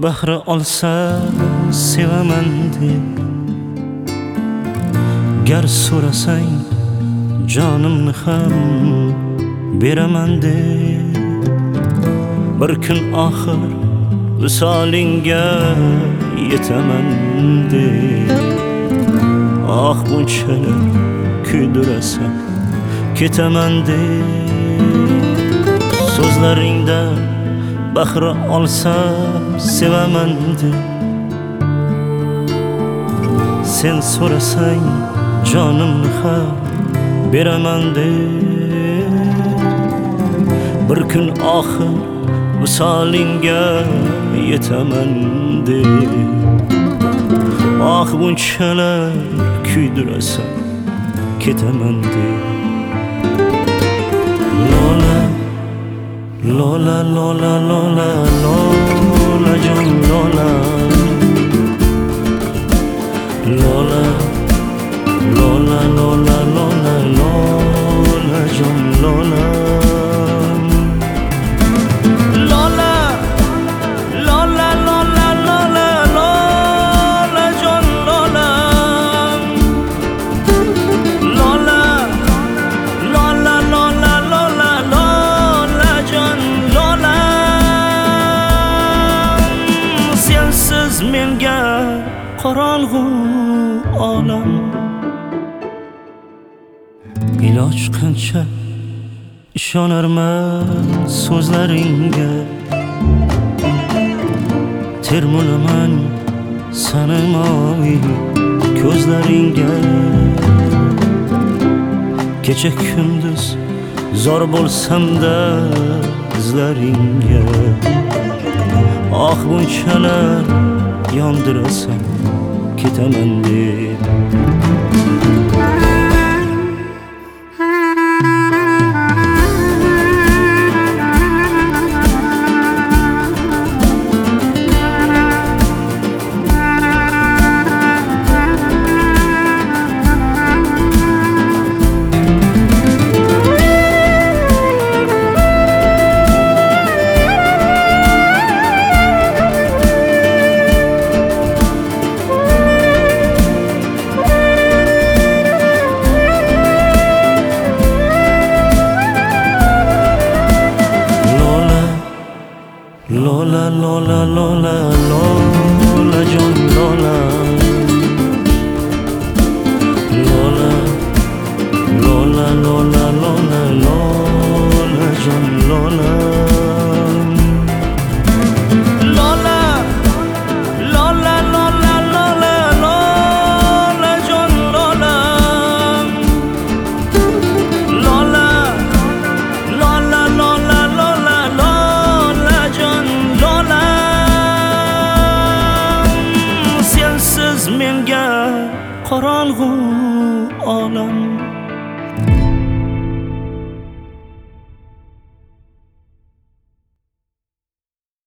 bahri olsa sevaman deb, gar so'rasang jonimni ham beraman deb, bir kun oxir visolingga yetaman deb, ah bunchalar kuydirasan ketaman deb, so'zlaringda bahri olsa sevaman deb, sen so'rasang jonimni ham beraman deb, bir kun oxir visolingga yetaman deb, ah bunchalar kuydirasan ketaman deb. Lola, Lola, Lola, Lola, Lola, jon Lola, Lola, Lola, Lola, Lola, Lola, jon Lola, Lola, Lola, Lola, Lola, Lola, jon Lola, Lola, Lola, Lola, Lola, Lola, jon Lola. Sensiz menga qorong'u olam, iloj qancha ishonarman so'zlaringga, termulaman sanimoy ko'zlaringga, kecha kunduz zor bo'lsam-da izlaringga, ah bunchalar yondirasan ketaman deb. Lola, Lola, Lola, Lola, jon Lola, Lola, Lola, Lola, Lola, Lola, jon Lola, Lola, Lola, Lola, Lola, Lola, jon Lola, Lola, Lola, Lola, Lola, Lola, jon Lola. Sensiz menga qorong'u olam,